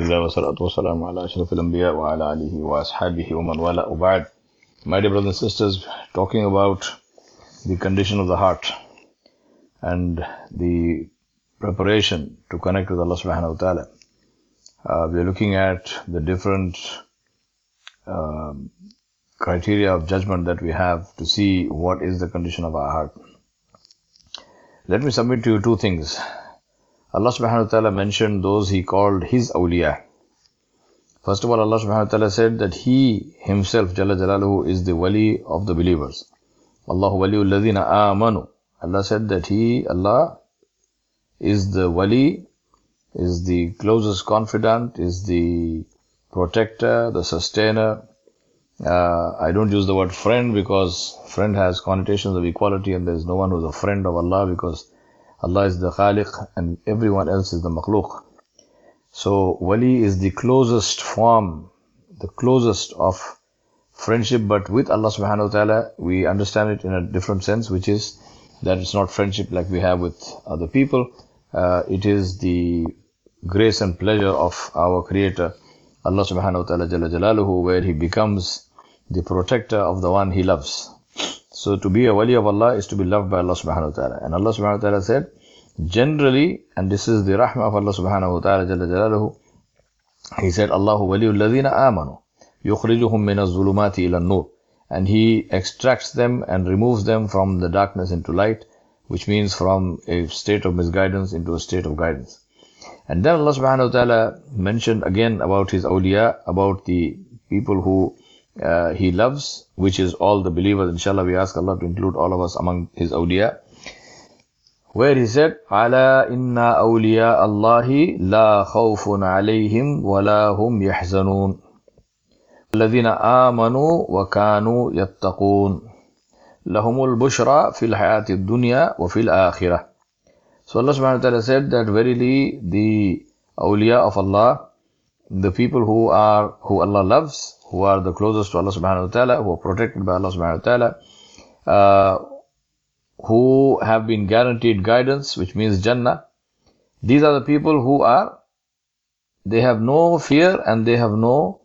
Alhamdulillah wa salatu wa salam ala ashrafil anbiya wa ala alihi wa ashabihi wa man wala ubad. My dear brothers and sisters, talking about the condition of the heart and the preparation to connect with Allah subhanahu wa ta'ala. We are looking at the different criteria of judgment that we have to see what is the condition of our heart. Let me submit to you two things. Allah subhanahu wa ta'ala mentioned those He called His awliya. First of all, Allah subhanahu wa ta'ala said that He Himself, Jalla Jalaluhu, is the wali of the believers. Allahu waliyul ladhina amanu. Allah said that He, Allah, is the wali, is the closest confidant, is the protector, the sustainer. I don't use the word friend because friend has connotations of equality and there is no one who is a friend of Allah because Allah is the Khaliq and everyone else is the Makhluq. So, wali is the closest form, the closest of friendship, but with Allah subhanahu wa ta'ala, we understand it in a different sense, which is that it's not friendship like we have with other people. It is the grace and pleasure of our Creator, Allah subhanahu wa ta'ala Jalla Jalaluhu, where He becomes the protector of the one He loves. So to be a wali of Allah is to be loved by Allah subhanahu wa ta'ala. And Allah subhanahu wa ta'ala said, generally, and this is the rahmah of Allah subhanahu wa ta'ala Jalla Jalaluhu, He said, Allahu waliyul ladhina amanu, yukhrijuhum min az-zulumati ila an-nur. And He extracts them and removes them from the darkness into light, which means from a state of misguidance into a state of guidance. And then Allah subhanahu wa ta'ala mentioned again about His awliya, about the people who He loves, which is all the believers. Inshallah, we ask Allah to include all of us among His awliya. Where He said, "Ala inna awliya Allahi la khawfun alayhim wa la hum yahzanun. Alladhina amanu wa kanu yattaqun. Lahumul bushra fil hayati dunya wa fil akhirah." So Allah subhanahu wa ta'ala said that verily the awliya of Allah, the people who Allah loves, who are the closest to Allah subhanahu wa ta'ala, who are protected by Allah subhanahu wa ta'ala, who have been guaranteed guidance, which means Jannah. These are the people who they have no fear and they have no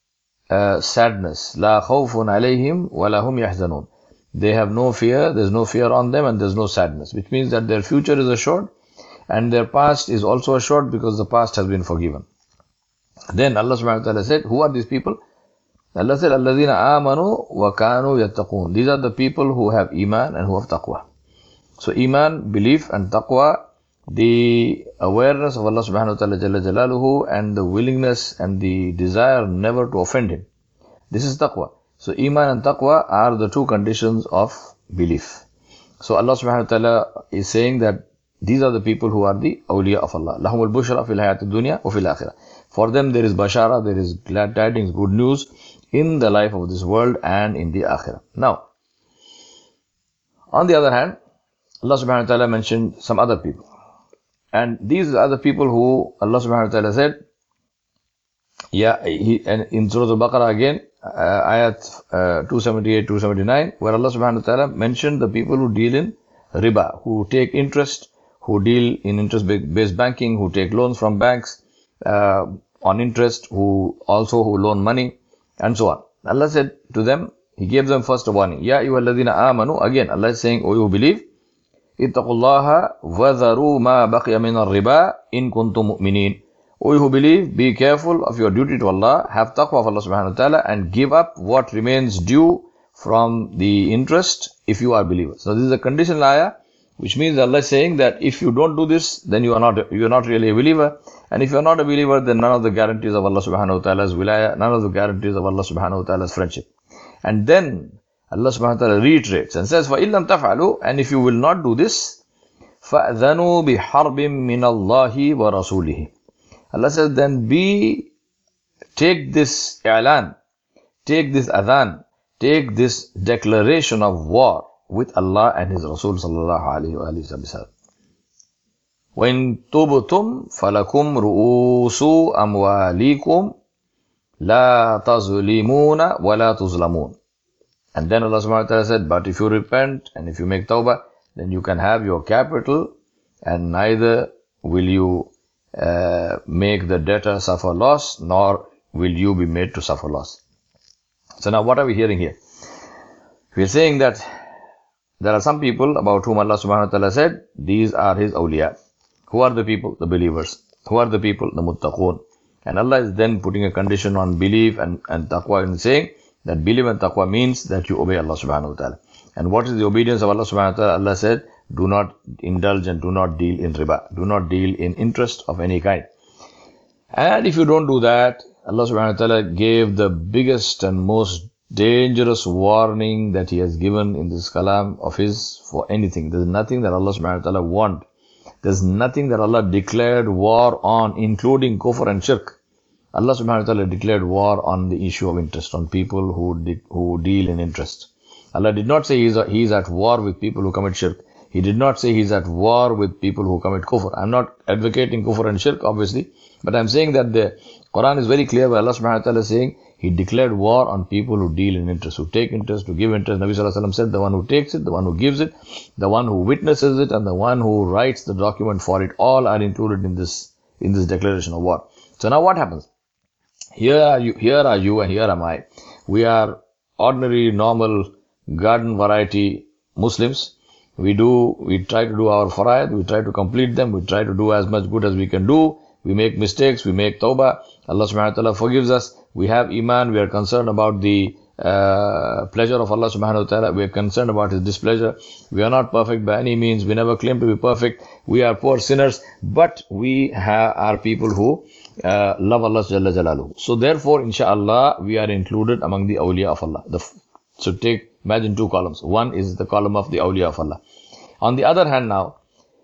sadness. La khawfun alayhim wa lahum yahzanun. They have no fear, there's no fear on them and there's no sadness, which means that their future is assured and their past is also assured because the past has been forgiven. Then Allah subhanahu wa ta'ala said, who are these people? Allah said, Alladhina amanu wa kanu yattaqun. These are the people who have iman and who have taqwa. So iman, belief, and taqwa, the awareness of Allah subhanahu wa ta'ala Jalla Jalaluhu and the willingness and the desire never to offend Him. This is taqwa. So iman and taqwa are the two conditions of belief. So Allah subhanahu wa ta'ala is saying that these are the people who are the awliya of Allah. Lahumul bushra fil hayati dunya wa fil akhirah. For them there is bashara, there is glad tidings, good news in the life of this world and in the akhirah. Now, on the other hand, Allah subhanahu wa ta'ala mentioned some other people. And these are the people who Allah subhanahu wa ta'ala said, and in Surah Al-Baqarah again, ayat 278, 279, where Allah subhanahu wa ta'ala mentioned the people who deal in riba, who take interest, who deal in interest-based banking, who take loans from banks on interest, who loan money, and so on. Allah said to them, He gave them first a warning. Ya ayyuhalladhina amanu. Again, Allah is saying, O you who believe, ittaqullaha wa dharu ma baqiya min ar-riba in kuntum mu'minin. O you who believe, be careful of your duty to Allah, have taqwa of Allah subhanahu wa ta'ala, and give up what remains due from the interest if you are believers. So this is a conditional ayah, which means Allah is saying that if you don't do this, then you are not really a believer. And if you are not a believer, then none of the guarantees of Allah subhanahu wa ta'ala's wilaya, none of the guarantees of Allah subhanahu wa ta'ala's friendship. And then Allah subhanahu wa ta'ala reiterates and says, فَإِلَّمْ تَفْعَلُوا. And if you will not do this, فَأْذَنُوا بِحَرْبٍ مِّنَ اللَّهِ وَرَسُولِهِ. Allah says, then take this i'lan, take this adhan, take this declaration of war with Allah and His Rasul sallallahu alayhi wa sallam. وَإِن تُبْتُمْ فَلَكُمْ رُؤُوسُ أَمْوَالِكُمْ لَا تَظْلِمُونَ وَلَا تُظْلَمُونَ. And then Allah subhanahu wa ta'ala said, but if you repent and if you make tawbah, then you can have your capital and neither will you make the debtor suffer loss, nor will you be made to suffer loss. So now what are we hearing here? We are saying that there are some people about whom Allah subhanahu wa ta'ala said, these are His awliya. Who are the people? The believers. Who are the people? The muttaqun. And Allah is then putting a condition on belief and taqwa and saying that belief and taqwa means that you obey Allah subhanahu wa ta'ala. And what is the obedience of Allah subhanahu wa ta'ala? Allah said, do not indulge and do not deal in riba. Do not deal in interest of any kind. And if you don't do that, Allah subhanahu wa ta'ala gave the biggest and most dangerous warning that He has given in this kalam of His for anything. There's nothing that Allah subhanahu wa ta'ala wants. There's nothing that Allah declared war on, including kufr and shirk. Allah subhanahu wa ta'ala declared war on the issue of interest, on people who deal in interest. Allah did not say He is at war with people who commit shirk. He did not say He is at war with people who commit kufr. I'm not advocating kufr and shirk, obviously, but I'm saying that the Quran is very clear where Allah subhanahu wa ta'ala is saying He declared war on people who deal in interest, who take interest, who give interest. Nabi sallallahu alaihi wasallam said, the one who takes it, the one who gives it, the one who witnesses it, and the one who writes the document for it, all are included in this declaration of war. So now what happens? Here are you, and here am I. We are ordinary, normal, garden variety Muslims. We try to do our faraid, we try to complete them, we try to do as much good as we can do. We make mistakes, we make tawbah. Allah subhanahu wa ta'ala forgives us. We have iman, we are concerned about the pleasure of Allah subhanahu wa ta'ala. We are concerned about His displeasure. We are not perfect by any means. We never claim to be perfect. We are poor sinners, but we are people who love Allah Jalla Jalaluhu. So therefore, inshallah, we are included among the awliya of Allah. So imagine two columns. One is the column of the awliya of Allah. On the other hand now,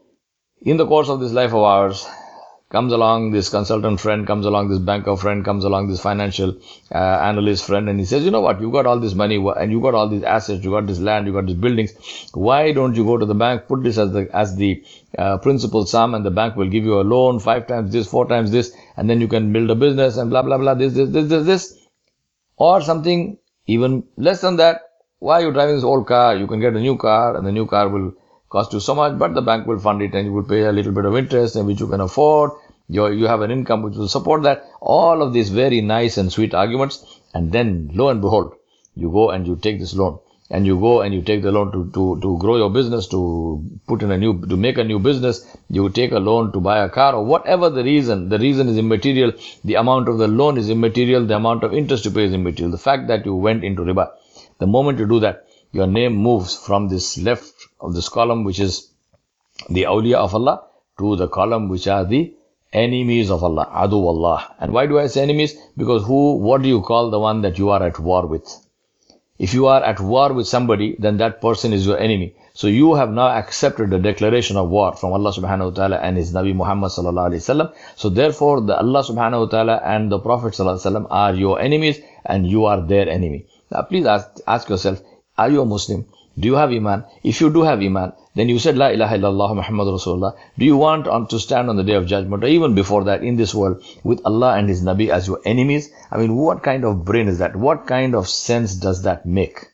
in the course of this life of ours, comes along this consultant friend, comes along this banker friend, comes along this financial analyst friend, and he says, you know what, you got all this money and you got all these assets, you got this land, you got these buildings. Why don't you go to the bank, put this as the principal sum, and the bank will give you a loan 5 times this, 4 times this, and then you can build a business and blah, blah, blah, this. Or something even less than that. Why are you driving this old car? You can get a new car, and the new car will cost you so much, but the bank will fund it and you will pay a little bit of interest and which you can afford. You have an income which will support that. All of these very nice and sweet arguments. And then, lo and behold, you go and you take this loan. And you go and you take the loan to grow your business, to make a new business. You take a loan to buy a car or whatever the reason. The reason is immaterial. The amount of the loan is immaterial. The amount of interest you pay is immaterial. The fact that you went into riba. The moment you do that, your name moves from this left of this column, which is the awliya of Allah, to the column which are the enemies of Allah, adu Allah. And why do I say enemies? Because what do you call the one that you are at war with? If you are at war with somebody, then that person is your enemy. So you have now accepted the declaration of war from Allah subhanahu wa ta'ala and His Nabi Muhammad sallallahu alayhi wasallam. So therefore, the Allah subhanahu wa ta'ala and the Prophet sallallahu alayhi wasallam are your enemies and you are their enemy. Now please ask yourself, are you a Muslim? Do you have iman? If you do have iman, then you said La ilaha illallah Muhammad Rasulullah. Do you want to stand on the day of judgment or even before that in this world with Allah and His Nabi as your enemies? I mean, what kind of brain is that? What kind of sense does that make?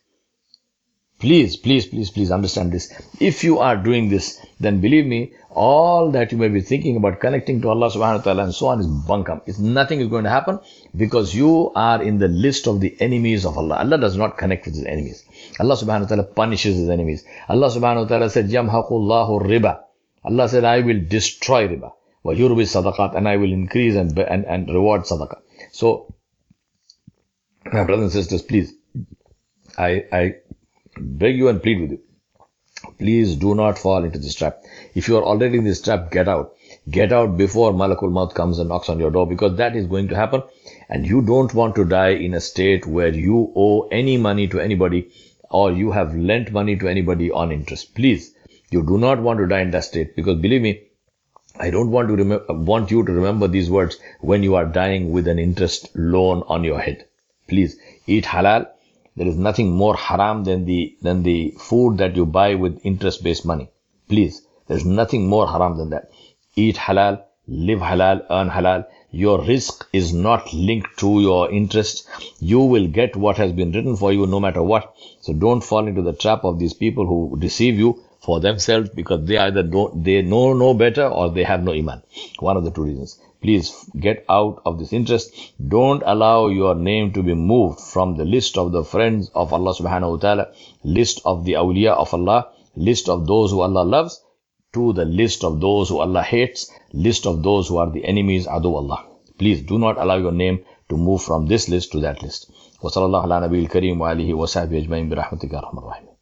Please understand this. If you are doing this, then believe me, all that you may be thinking about connecting to Allah subhanahu wa ta'ala and so on is bunkam. Nothing is going to happen because you are in the list of the enemies of Allah. Allah does not connect with His enemies. Allah subhanahu wa ta'ala punishes His enemies. Allah subhanahu wa ta'ala said, Yamhaqullahu riba. Allah said, I will destroy riba. Wa yurbi sadaqat, and I will increase and reward sadaqah. So, my brothers and sisters, please, I beg you and plead with you. Please do not fall into this trap. If you are already in this trap, get out. Get out before Malakul Maut comes and knocks on your door, because that is going to happen. And you don't want to die in a state where you owe any money to anybody or you have lent money to anybody on interest. Please, you do not want to die in that state, because believe me, I don't want you to remember these words when you are dying with an interest loan on your head. Please, eat halal. There is nothing more haram than the food that you buy with interest-based money. Please, there's nothing more haram than that. Eat halal, live halal, earn halal. Your risk is not linked to your interest. You will get what has been written for you no matter what. So don't fall into the trap of these people who deceive you, for themselves, because they either they know no better or they have no iman. One of the two reasons. Please get out of this interest. Don't allow your name to be moved from the list of the friends of Allah subhanahu wa ta'ala, list of the awliya of Allah, list of those who Allah loves, to the list of those who Allah hates, list of those who are the enemies, adu Allah. Please do not allow your name to move from this list to that list. وصلى الله على نبي الكريم وآله وصحبه أجمعين برحمتك يا أرحم الراحمين.